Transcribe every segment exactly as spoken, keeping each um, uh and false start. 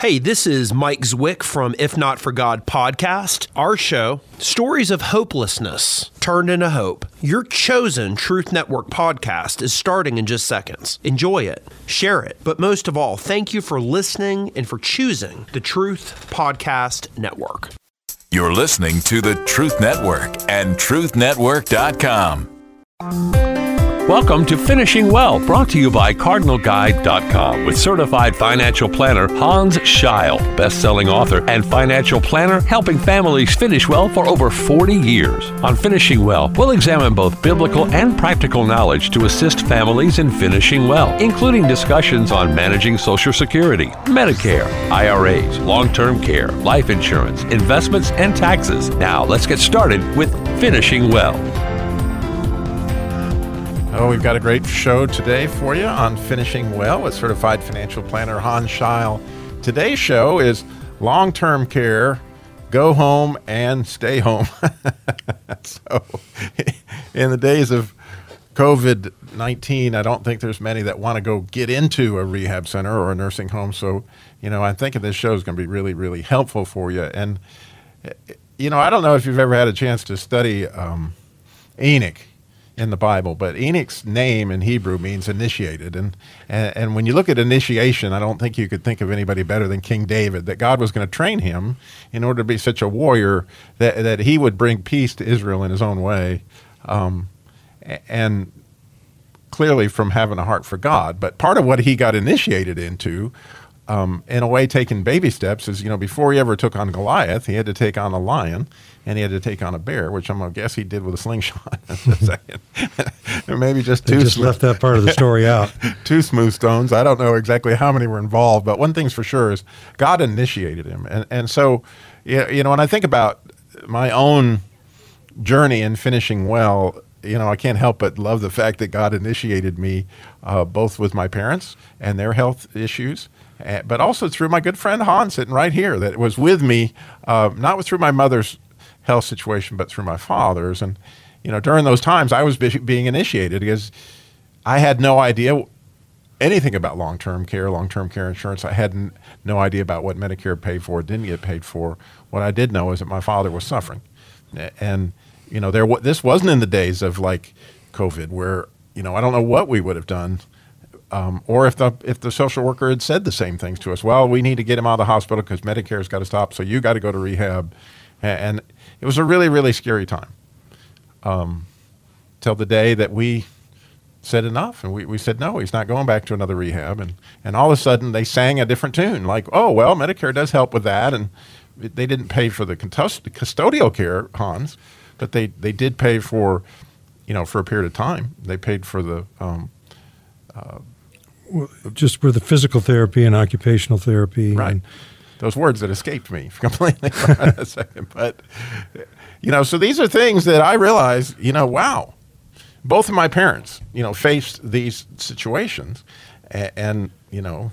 Hey, this is Mike Zwick from If Not For God podcast. Our show, stories of hopelessness turned into hope. Your chosen Truth Network podcast is starting in just seconds. Enjoy it, share it, but most of all, thank you for listening and for choosing the Truth Podcast Network. You're listening to the Truth Network and truth network dot com. Welcome to Finishing Well, brought to you by Cardinal Guide dot com with certified financial planner Hans Scheil, best-selling author and financial planner helping families finish well for over forty years. On Finishing Well, we'll examine both biblical and practical knowledge to assist families in finishing well, including discussions on managing Social Security, Medicare, I R As, long-term care, life insurance, investments, and taxes. Now, let's get started with Finishing Well. Oh, we've got a great show today for you on Finishing Well with certified financial planner Hans Scheil. Today's show is long-term care, go home and stay home. So in the days of covid nineteen, I don't think there's many that want to go get into a rehab center or a nursing home. So, you know, I'm thinking this show is going to be really, really helpful for you. And, you know, I don't know if you've ever had a chance to study um, Enoch in the Bible, but Enoch's name in Hebrew means initiated. And, and and when you look at initiation, I don't think you could think of anybody better than King David, that God was going to train him in order to be such a warrior that, that he would bring peace to Israel in his own way. Um, and clearly from having a heart for God. But part of what he got initiated into, um, in a way taking baby steps, is, you know, before he ever took on Goliath, he had to take on a lion. And he had to take on a bear, which I'm going to guess he did with a slingshot in a second. Or maybe just two. They just smooth, left that part of the story out. Two smooth stones. I don't know exactly how many were involved, but one thing's for sure is God initiated him. And and so, you know, when I think about my own journey in finishing well, you know, I can't help but love the fact that God initiated me uh, both with my parents and their health issues, uh, but also through my good friend Hans sitting right here that was with me, uh, not through my mother's health situation, but through my father's. And, you know, during those times I was be- being initiated because I had no idea anything about long-term care, long-term care insurance. I had n- no idea about what Medicare paid for, didn't get paid for. What I did know is that my father was suffering. And, you know, there w- this wasn't in the days of like COVID where, you know, I don't know what we would have done. Um, or if the if the social worker had said the same things to us. Well, we need to get him out of the hospital because Medicare's got to stop, so you got to go to rehab. And it was a really, really scary time um, till the day that we said enough. And we, we said, no, he's not going back to another rehab. And, and all of a sudden they sang a different tune, like, oh, well, Medicare does help with that. And they didn't pay for the custodial care, Hans, but they, they did pay for, you know, for a period of time. They paid for the um, uh, well, just for the physical therapy and occupational therapy. Right. And those words that escaped me completely for a second. But, you know, so these are things that I realized, you know, wow, both of my parents, you know, faced these situations. And, and you know,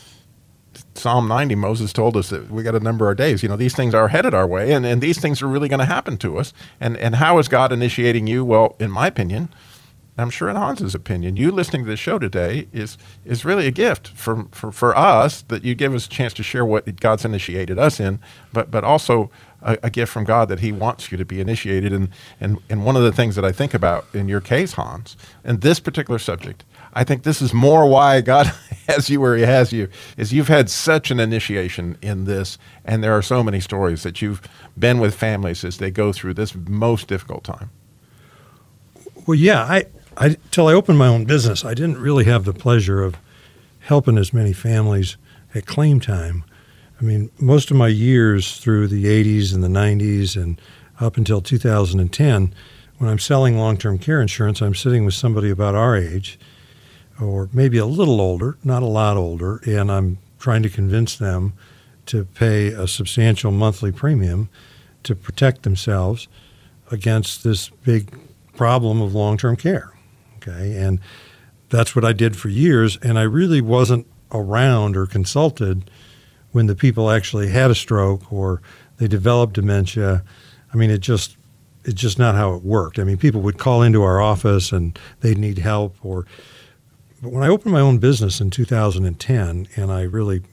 Psalm ninety, Moses told us that we got to number our days. You know, these things are headed our way, and, and these things are really going to happen to us. And, and how is God initiating you? Well, in my opinion, I'm sure in Hans's opinion, you listening to the show today is is really a gift for, for, for us, that you give us a chance to share what God's initiated us in, but but also a, a gift from God that he wants you to be initiated. And, and, and one of the things that I think about in your case, Hans, in this particular subject, I think this is more why God has you where he has you, is you've had such an initiation in this, and there are so many stories that you've been with families as they go through this most difficult time. well, yeah, I, I till I opened my own business, I didn't really have the pleasure of helping as many families at claim time. I mean, most of my years through the eighties and the nineties and up until two thousand ten, when I'm selling long-term care insurance, I'm sitting with somebody about our age, or maybe a little older, not a lot older, and I'm trying to convince them to pay a substantial monthly premium to protect themselves against this big problem of long-term care. Okay, and that's what I did for years, and I really wasn't around or consulted when the people actually had a stroke or they developed dementia. I mean, it just it's just not how it worked. I mean, people would call into our office and they'd need help. Or, but when I opened my own business in two thousand ten, and I really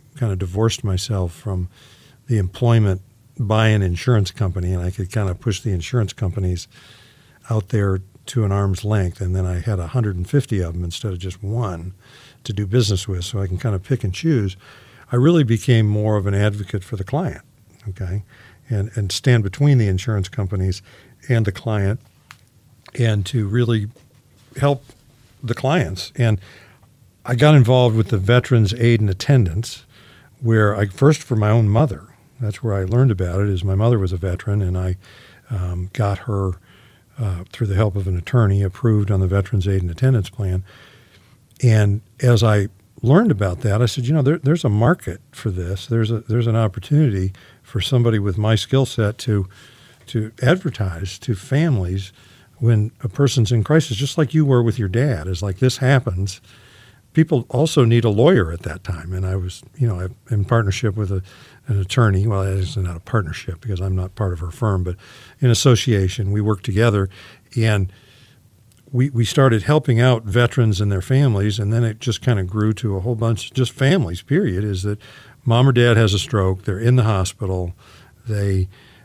kind of divorced myself from the employment by an insurance company, and I could kind of push the insurance companies out there to an arm's length, and then I had one hundred fifty of them instead of just one to do business with, so I can kind of pick and choose. I really became more of an advocate for the client, okay, and and stand between the insurance companies and the client, and to really help the clients. And I got involved with the Veterans Aid and Attendance, where I first for my own mother. That's where I learned about it, is my mother was a veteran, and I um, got her, uh, through the help of an attorney, approved on the Veterans Aid and Attendance Plan. And as I learned about that, I said, you know, there, there's a market for this. There's a there's an opportunity for somebody with my skill set to to advertise to families when a person's in crisis, just like you were with your dad. Is like, this happens. People also need a lawyer at that time. And I was, you know, in partnership with a, an attorney. Well, it's not a partnership because I'm not part of her firm, but in association, we worked together, and we we started helping out veterans and their families, and then it just kind of grew to a whole bunch, just families, period, is that mom or dad has a stroke, they're in the hospital, they,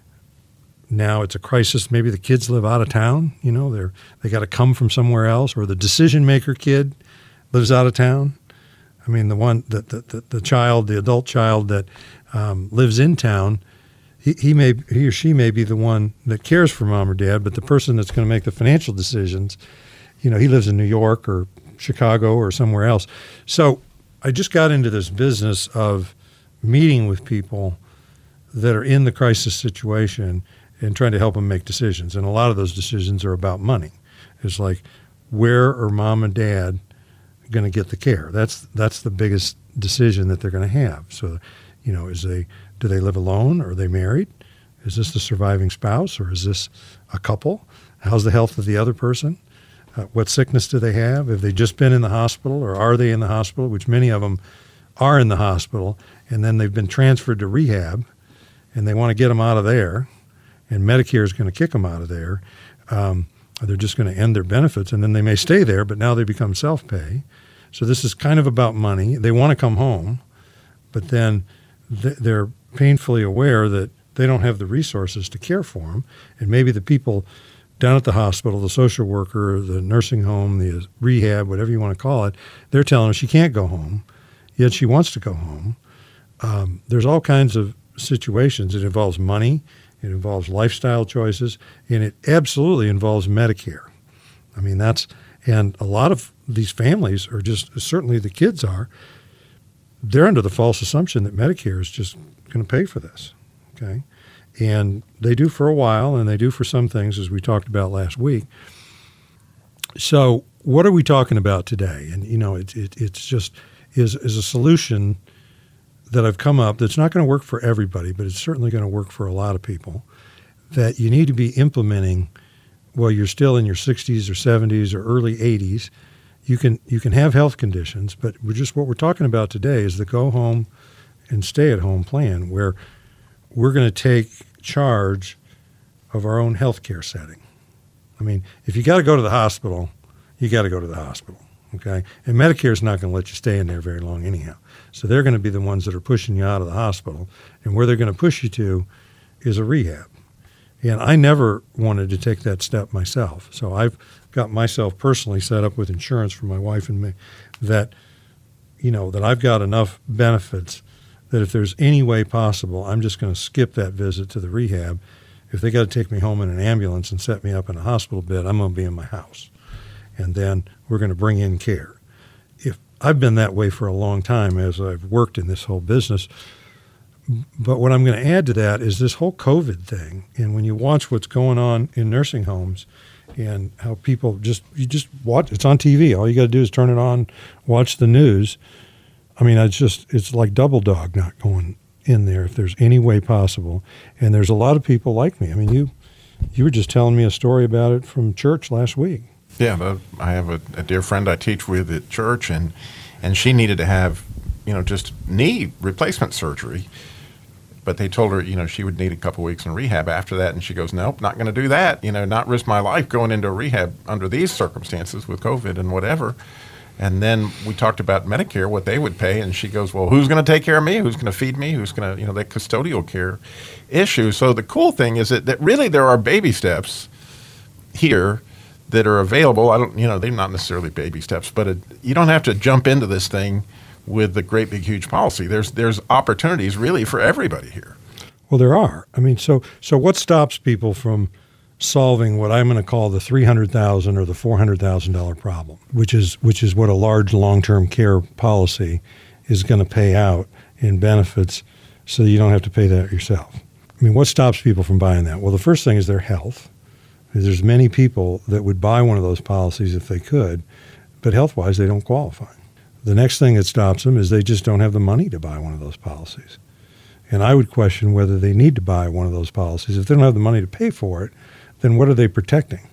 now it's a crisis, maybe the kids live out of town, you know, they're they got to come from somewhere else, or the decision maker kid lives out of town. I mean, the one, the the, the, the child, the adult child that um, lives in town, he, he may he or she may be the one that cares for mom or dad, but the person that's going to make the financial decisions, you know, he lives in New York or Chicago or somewhere else. So I just got into this business of meeting with people that are in the crisis situation and trying to help them make decisions. And a lot of those decisions are about money. It's like, where are mom and dad going to get the care? That's that's the biggest decision that they're going to have. So, you know, is they do they live alone? Or are they married? Is this the surviving spouse, or is this a couple? How's the health of the other person? Uh, what sickness do they have? Have they just been in the hospital, or are they in the hospital, which many of them are in the hospital, and then they've been transferred to rehab, and they want to get them out of there, and Medicare is going to kick them out of there. Um, or they're just going to end their benefits, and then they may stay there, but now they become self-pay. So this is kind of about money. They want to come home, but then th- they're painfully aware that they don't have the resources to care for them, and maybe the people down at the hospital, the social worker, the nursing home, the rehab, whatever you want to call it, they're telling her she can't go home, yet she wants to go home. Um, there's all kinds of situations. It involves money. It involves lifestyle choices, and it absolutely involves Medicare. I mean, that's, and a lot of these families are just, certainly the kids are, they're under the false assumption that Medicare is just going to pay for this, okay? And they do for a while, and they do for some things, as we talked about last week. So what are we talking about today? And, you know, it, it, it's just, is, is a solution that I've come up that's not going to work for everybody, but it's certainly going to work for a lot of people, that you need to be implementing while you're still in your sixties or seventies or early eighties. You can you can have health conditions, but we're just what we're talking about today is the go home and stay at home plan, where we're going to take charge of our own health care setting. I mean, if you got to go to the hospital, you got to go to the hospital, okay? And Medicare is not going to let you stay in there very long anyhow. So they're going to be the ones that are pushing you out of the hospital, and where they're going to push you to is a rehab. And I never wanted to take that step myself. So I've got myself personally set up with insurance for my wife and me that, you know, that I've got enough benefits that if there's any way possible, I'm just going to skip that visit to the rehab. If they got to take me home in an ambulance and set me up in a hospital bed, I'm going to be in my house. And then we're going to bring in care. If I've been that way for a long time as I've worked in this whole business. But what I'm going to add to that is this whole COVID thing. And when you watch what's going on in nursing homes and how people just, you just watch, it's on T V. All you got to do is turn it on, watch the news. I mean, it's just, it's like double dog not going in there if there's any way possible. And there's a lot of people like me. I mean, you, you were just telling me a story about it from church last week. Yeah, the, I have a, a dear friend I teach with at church, and and she needed to have, you know, just knee replacement surgery. But they told her, you know, she would need a couple weeks in rehab after that, and she goes, nope, not going to do that. You know, not risk my life going into rehab under these circumstances with COVID and whatever. And then we talked about Medicare, what they would pay, and she goes, well, who's going to take care of me? Who's going to feed me? Who's going to, you know, that custodial care issue. So the cool thing is that, that really there are baby steps here that are available. I don't, you know, they're not necessarily baby steps, but it, you don't have to jump into this thing with the great big huge policy. There's there's opportunities really for everybody here. Well, there are. I mean, so so what stops people from solving what I'm going to call the three hundred thousand dollars or the four hundred thousand dollars problem, which is which is what a large long-term care policy is going to pay out in benefits, so you don't have to pay that yourself. I mean, what stops people from buying that? Well, the first thing is their health. There's many people that would buy one of those policies if they could, but health-wise, they don't qualify. The next thing that stops them is they just don't have the money to buy one of those policies. And I would question whether they need to buy one of those policies. If they don't have the money to pay for it, then what are they protecting?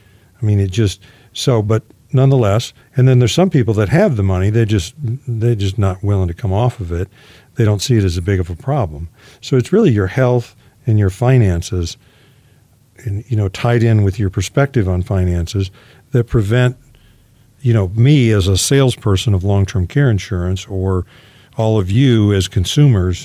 I mean, it just, so, but nonetheless, and then there's some people that have the money, they just, they're just not willing to come off of it. They don't see it as a big of a problem. So it's really your health and your finances, and, you know, tied in with your perspective on finances that prevent, you know, me as a salesperson of long-term care insurance, or all of you as consumers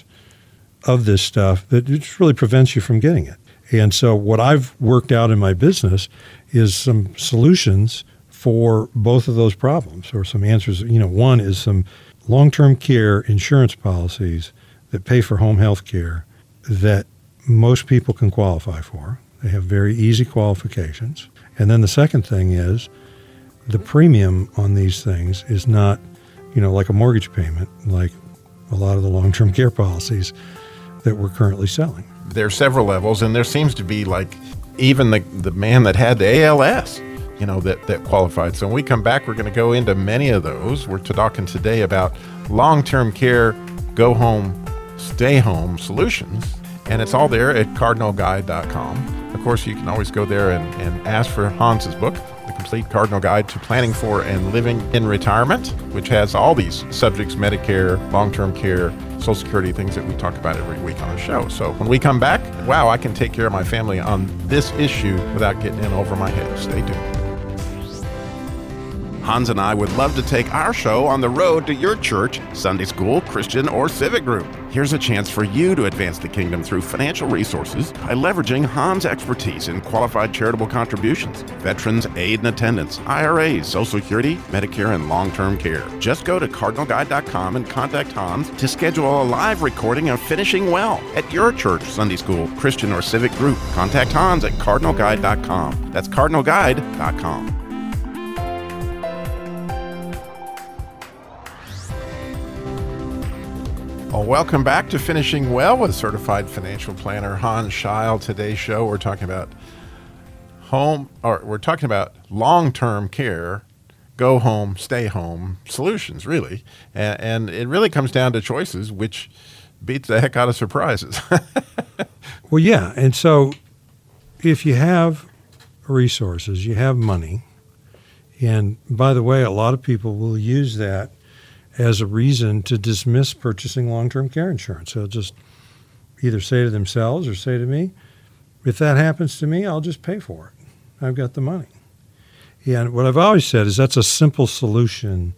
of this stuff, that it just really prevents you from getting it. And so what I've worked out in my business is some solutions for both of those problems, or some answers. You know, one is some long-term care insurance policies that pay for home health care that most people can qualify for. They have very easy qualifications. And then the second thing is the premium on these things is not, you know, like a mortgage payment, like a lot of the long-term care policies that we're currently selling. There are several levels, and there seems to be like even the, the man that had the A L S, you know, that, that qualified. So when we come back, we're going to go into many of those. We're talking today about long-term care, go home, stay home solutions, and it's all there at cardinal guide dot com. Of course, you can always go there and, and ask for Hans's book, The Complete Cardinal Guide to Planning for and Living in Retirement, which has all these subjects: Medicare, long-term care, Social Security, things that we talk about every week on the show. So when we come back, wow, I can take care of my family on this issue without getting in over my head. Stay tuned. Hans and I would love to take our show on the road to your church, Sunday school, Christian, or civic group. Here's a chance for you to advance the kingdom through financial resources by leveraging Hans' expertise in qualified charitable contributions, veterans aid and attendance, I R As, Social Security, Medicare, and long-term care. Just go to cardinal guide dot com and contact Hans to schedule a live recording of Finishing Well at your church, Sunday school, Christian, or civic group. Contact Hans at cardinal guide dot com. That's cardinal guide dot com. Well, welcome back to Finishing Well with certified financial planner Hans Scheil. Today's show, we're talking about home, or we're talking about long-term care, go home, stay home solutions, really. And, and it really comes down to choices, which beats the heck out of surprises. Well, yeah. And so if you have resources, you have money, and by the way, a lot of people will use that as a reason to dismiss purchasing long-term care insurance. They'll just either say to themselves or say to me, if that happens to me, I'll just pay for it. I've got the money. And what I've always said is that's a simple solution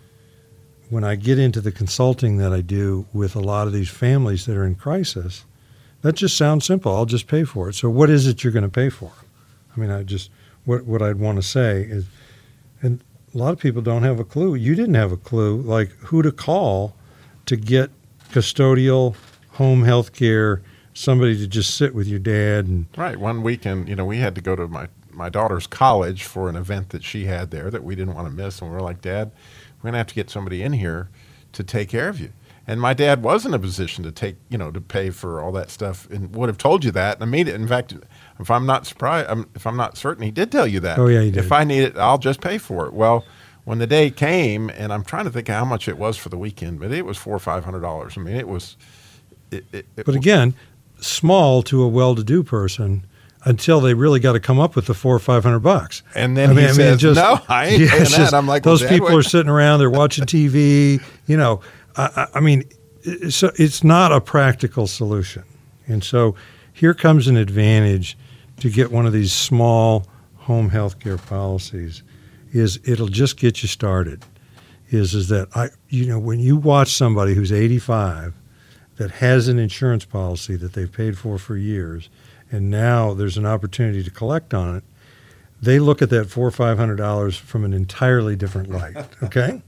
when I get into the consulting that I do with a lot of these families that are in crisis. That just sounds simple. I'll just pay for it. So what is it you're going to pay for? I mean, I just, what, what I'd want to say is, and a lot of people don't have a clue. You didn't have a clue, like who to call to get custodial home health care, somebody to just sit with your dad. And right. One weekend, you know, we had to go to my, my daughter's college for an event that she had there that we didn't want to miss. And we were like, Dad, we're going to have to get somebody in here to take care of you. And my dad was in a position to take, you know, to pay for all that stuff, and would have told you that. And I mean, in fact, if I'm not surprised, I'm, if I'm not certain, he did tell you that. Oh, yeah, he did. If I need it, I'll just pay for it. Well, when the day came, and I'm trying to think how much it was for the weekend, but it was four or five hundred dollars. I mean, it was. It, it, it but again, small to a well-to-do person until they really got to come up with the four or five hundred bucks. And then I he mean, says, I mean, just, "No, I ain't yeah, paying that." Just, I'm like, those well, people Dad, are sitting around, they're watching T V. You know, I, I mean, so it's not a practical solution. And so here comes an advantage to get one of these small home health care policies. Is it'll just get you started. is is that I you know when you watch somebody who's eighty-five that has an insurance policy that they've paid for for years, and now there's an opportunity to collect on it, they look at that four or five hundred dollars from an entirely different light. Okay,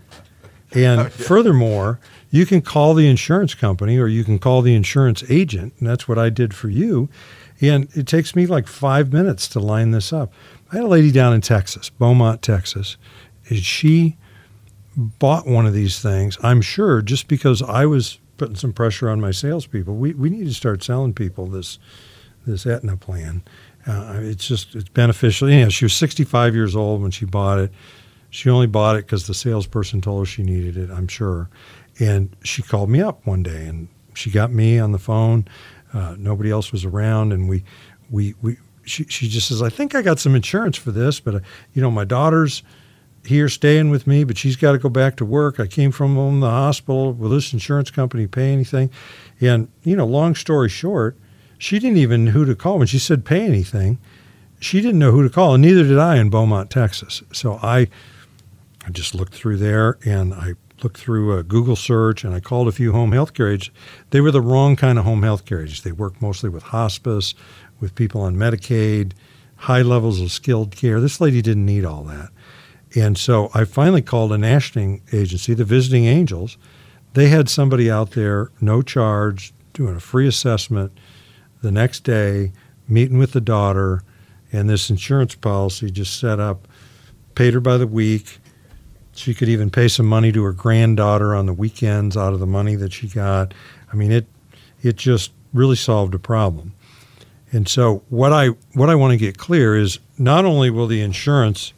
and oh, yeah. Furthermore, you can call the insurance company or you can call the insurance agent, and that's what I did for you. And it takes me like five minutes to line this up. I had a lady down in Texas, Beaumont, Texas, and she bought one of these things, I'm sure, just because I was putting some pressure on my salespeople. We we need to start selling people this this Aetna plan. Uh, it's just it's beneficial. You know, she was sixty-five years old when she bought it. She only bought it because the salesperson told her she needed it, I'm sure. And she called me up one day, and she got me on the phone. Uh, nobody else was around, and we we we she she just says, I think I got some insurance for this, but uh, you know, my daughter's here staying with me, but she's got to go back to work. I came from home, the hospital. Will this insurance company pay anything? And you know, long story short, she didn't even know who to call when she said pay anything. She didn't know who to call, and neither did I in Beaumont, Texas. So I I just looked through there, and I looked through a Google search, and I called a few home health care agents. They were the wrong kind of home health care agents. They worked mostly with hospice, with people on Medicaid, high levels of skilled care. This lady didn't need all that. And so I finally called a national agency, the Visiting Angels. They had somebody out there, no charge, doing a free assessment the next day, meeting with the daughter, and this insurance policy just set up, paid her by the week. She could even pay some money to her granddaughter on the weekends out of the money that she got. I mean, it it just really solved a problem. And so what I what I want to get clear is not only will the insurance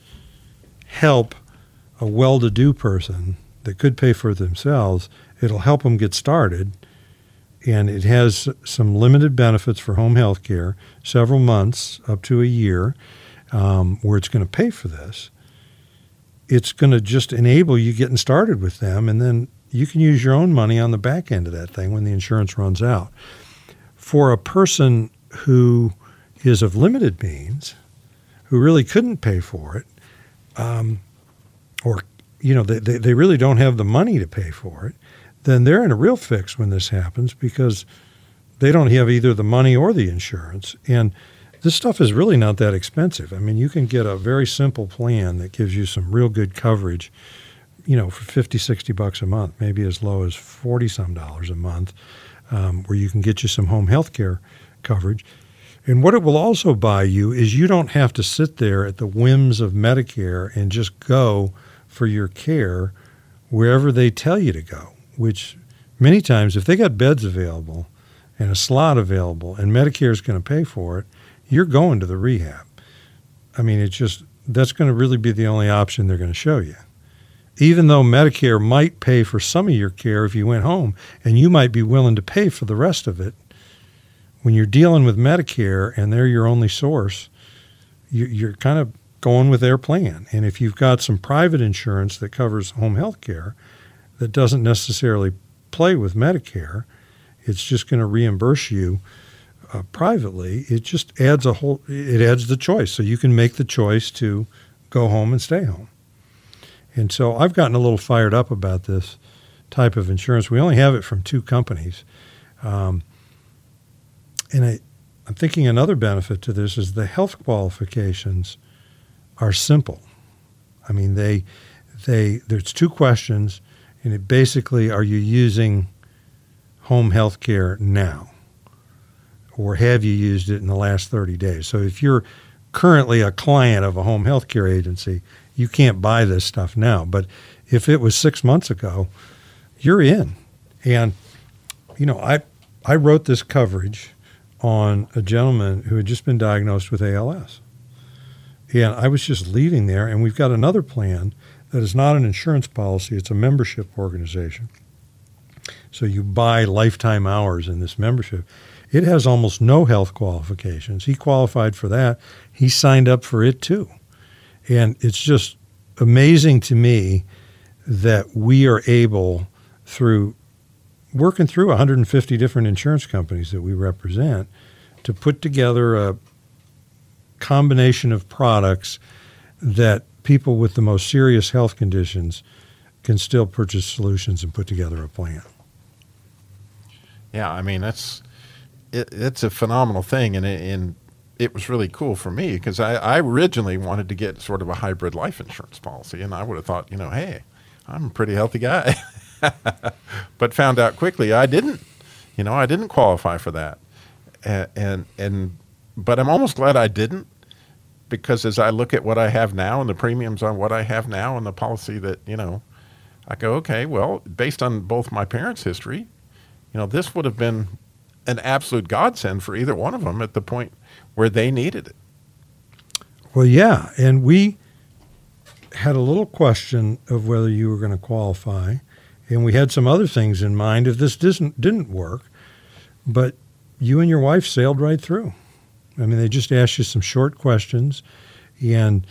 help a well-to-do person that could pay for it themselves, it'll help them get started, and it has some limited benefits for home health care, several months, up to a year, um, where it's going to pay for this. It's going to just enable you getting started with them, and then you can use your own money on the back end of that thing when the insurance runs out. For a person who is of limited means, who really couldn't pay for it, um, or you know they, they, they really don't have the money to pay for it, then they're in a real fix when this happens because they don't have either the money or the insurance. And this stuff is really not that expensive. I mean, you can get a very simple plan that gives you some real good coverage, you know, for fifty, sixty bucks a month, maybe as low as forty some dollars a month, um, where you can get you some home health care coverage. And what it will also buy you is you don't have to sit there at the whims of Medicare and just go for your care wherever they tell you to go, which many times if they got beds available and a slot available and Medicare is going to pay for it, you're going to the rehab. I mean, it's just, that's going to really be the only option they're going to show you. Even though Medicare might pay for some of your care if you went home, and you might be willing to pay for the rest of it, when you're dealing with Medicare and they're your only source, you, you're kind of going with their plan. And if you've got some private insurance that covers home health care that doesn't necessarily play with Medicare, it's just going to reimburse you Uh, privately, it just adds a whole, it adds the choice. So you can make the choice to go home and stay home. And so I've gotten a little fired up about this type of insurance. We only have it from two companies. Um, and I, I'm thinking another benefit to this is the health qualifications are simple. I mean, they, they, there's two questions, and it basically, are you using home health care now? Or have you used it in the last thirty days? So if you're currently a client of a home health care agency, you can't buy this stuff now. But if it was six months ago, you're in. And, you know, I I wrote this coverage on a gentleman who had just been diagnosed with A L S. And I was just leaving there, and we've got another plan that is not an insurance policy. It's a membership organization. So you buy lifetime hours in this membership. It has almost no health qualifications. He qualified for that. He signed up for it too. And it's just amazing to me that we are able, through working through one hundred fifty different insurance companies that we represent, to put together a combination of products that people with the most serious health conditions can still purchase solutions and put together a plan. Yeah, I mean, that's it, it's a phenomenal thing, and it, and it was really cool for me because I, I originally wanted to get sort of a hybrid life insurance policy, and I would have thought, you know, hey, I'm a pretty healthy guy, but found out quickly I didn't. You know, I didn't qualify for that, and, and and but I'm almost glad I didn't, because as I look at what I have now and the premiums on what I have now and the policy that, you know, I go, okay, well, based on both my parents' history, you know, this would have been an absolute godsend for either one of them at the point where they needed it. Well, yeah, and we had a little question of whether you were going to qualify, and we had some other things in mind if this didn't didn't work, but you and your wife sailed right through. I mean, they just asked you some short questions, and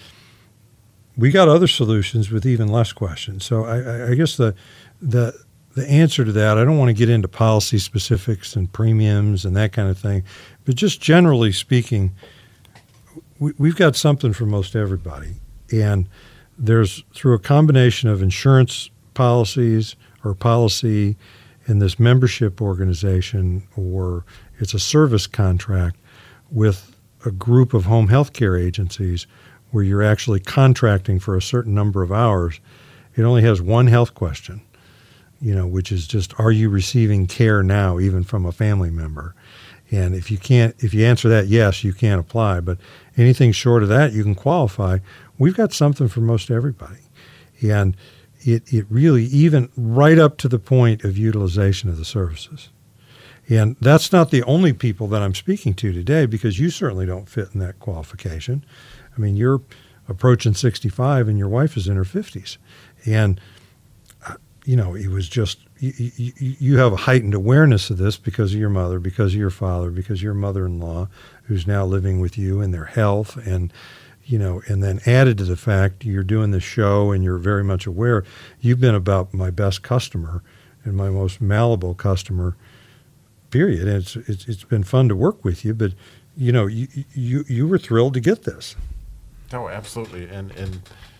we got other solutions with even less questions. So I, I guess the the the answer to that, I don't want to get into policy specifics and premiums and that kind of thing, but just generally speaking, we, we've got something for most everybody. And there's, through a combination of insurance policies or policy in this membership organization, or it's a service contract with a group of home health care agencies where you're actually contracting for a certain number of hours, it only has one health question, you know, which is just, are you receiving care now, even from a family member? And if you can't, if you answer that yes, you can't apply. But anything short of that, you can qualify. We've got something for most everybody. And it, it really, even right up to the point of utilization of the services. And that's not the only people that I'm speaking to today, because you certainly don't fit in that qualification. I mean, you're approaching sixty-five and your wife is in her fifties. And, uh, you know, it was just, you, you, you have a heightened awareness of this because of your mother, because of your father, because of your mother-in-law, who's now living with you, and their health. And, you know, and then added to the fact you're doing this show and you're very much aware. You've been about my best customer and my most malleable customer, period. And it's, it's it's been fun to work with you, but, you know, you you you were thrilled to get this. Oh, absolutely. And, and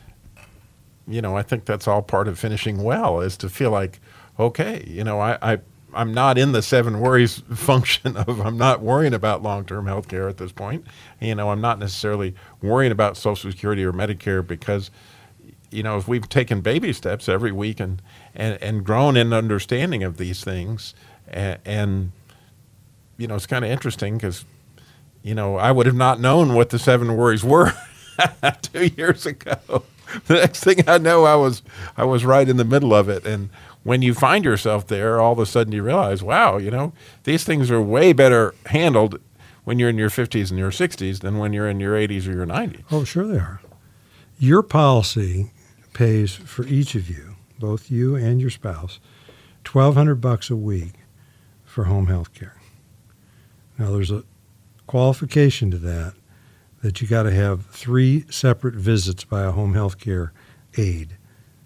you know, I think that's all part of finishing well, is to feel like, okay, you know, I, I, I'm not in the seven worries function of I'm not worrying about long-term health care at this point. You know, I'm not necessarily worrying about Social Security or Medicare because, you know, if we've taken baby steps every week and, and, and grown in understanding of these things, and, and you know, it's kind of interesting because, you know, I would have not known what the seven worries were two years ago. The next thing I know, I was I was right in the middle of it. And when you find yourself there, all of a sudden you realize, wow, you know, these things are way better handled when you're in your fifties and your sixties than when you're in your eighties or your nineties. Oh, sure they are. Your policy pays for each of you, both you and your spouse, twelve hundred bucks a week for home health care. Now, there's a qualification to that, that you got to have three separate visits by a home health care aide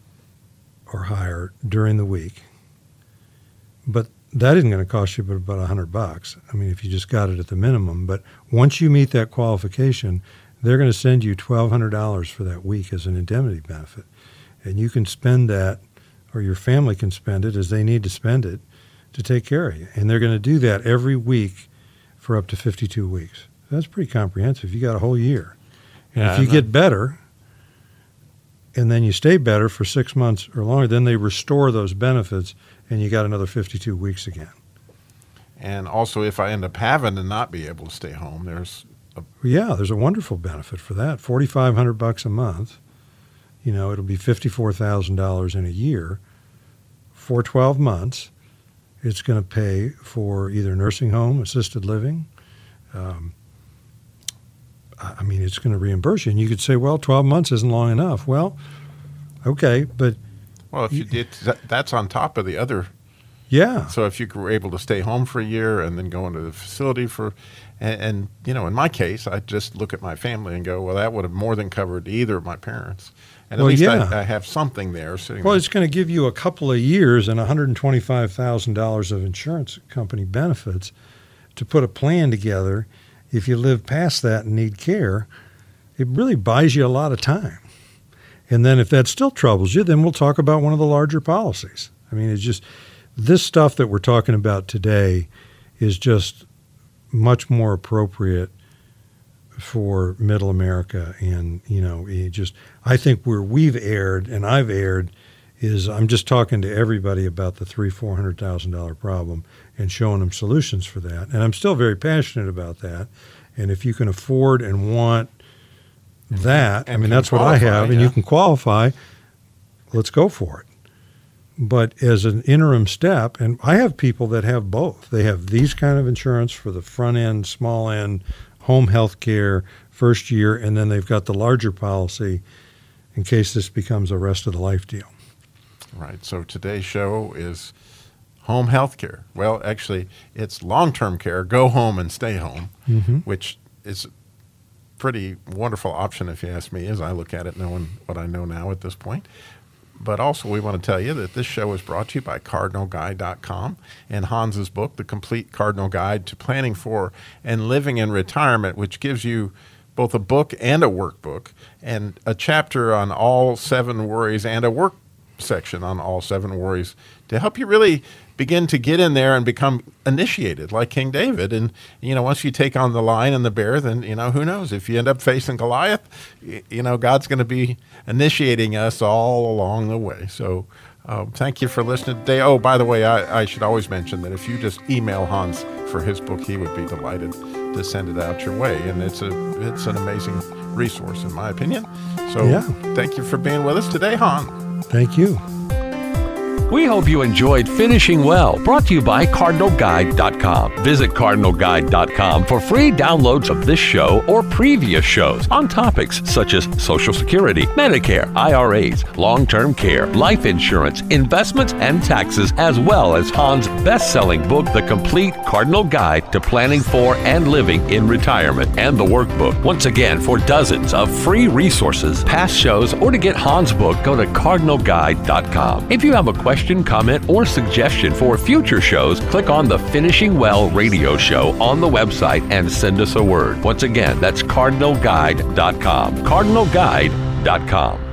or higher during the week. But that isn't going to cost you but about one hundred bucks. I mean, if you just got it at the minimum. But once you meet that qualification, they're going to send you twelve hundred dollars for that week as an indemnity benefit. And you can spend that, or your family can spend it as they need to spend it to take care of you. And they're going to do that every week for up to fifty-two weeks. That's pretty comprehensive. You got a whole year. And yeah, if you get better, and then you stay better for six months or longer, then they restore those benefits, and you got another fifty-two weeks again. And also, if I end up having to not be able to stay home, there's a... Yeah, there's a wonderful benefit for that. forty-five hundred bucks a month. You know, it'll be fifty-four thousand dollars in a year. For twelve months, it's going to pay for either nursing home, assisted living. Um, I mean, it's going to reimburse you. And you could say, well, twelve months isn't long enough. Well, okay, but... Well, if you, it's, that's on top of the other... Yeah. So if you were able to stay home for a year and then go into the facility for... And, and, you know, in my case, I just look at my family and go, well, that would have more than covered either of my parents. And at well, least yeah. I, I have something there sitting Well, there. it's going to give you a couple of years and one hundred twenty-five thousand dollars of insurance company benefits to put a plan together. If you live past that and need care, it really buys you a lot of time. And then if that still troubles you, then we'll talk about one of the larger policies. I mean, it's just this stuff that we're talking about today is just much more appropriate for middle America. And, you know, it just, I think where we've erred and I've erred is I'm just talking to everybody about the three, four hundred thousand dollar problem and showing them solutions for that. And I'm still very passionate about that. And if you can afford and want that, and I mean, can that's what I have, qualify, and yeah. you can qualify, let's go for it. But as an interim step, and I have people that have both. They have these kind of insurance for the front end, small end, home health care, first year, and then they've got the larger policy in case this becomes a rest of the life deal. Right. So today's show is home health care. Well, actually, it's long-term care, go home and stay home, Mm-hmm. which is a pretty wonderful option if you ask me, as I look at it, knowing what I know now at this point. But also we want to tell you that this show is brought to you by Cardinal Guide dot com and Hans's book, The Complete Cardinal Guide to Planning for and Living in Retirement, which gives you both a book and a workbook and a chapter on all seven worries and a work section on all seven worries to help you really begin to get in there and become initiated like King David. And, you know, once you take on the lion and the bear, then, you know, who knows? If you end up facing Goliath, y- you know, God's going to be initiating us all along the way. So uh, thank you for listening today. Oh, by the way, I, I should always mention that if you just email Hans for his book, he would be delighted to send it out your way. And it's a it's an amazing resource, in my opinion. So Yeah. thank you for being with us today, Hans. Thank you. We hope you enjoyed Finishing Well, brought to you by Cardinal Guide dot com. Visit Cardinal Guide dot com for free downloads of this show or previous shows on topics such as Social Security, Medicare, I R As, long-term care, life insurance, investments, and taxes, as well as Hans' best-selling book, The Complete Cardinal Guide to Planning for and Living in Retirement, and the workbook. Once again, for dozens of free resources, past shows, or to get Hans' book, go to Cardinal Guide dot com. If you have a question, comment, or suggestion for future shows, click on the Finishing Well radio show on the website and send us a word. Once again, that's Cardinal Guide dot com. Cardinal Guide dot com.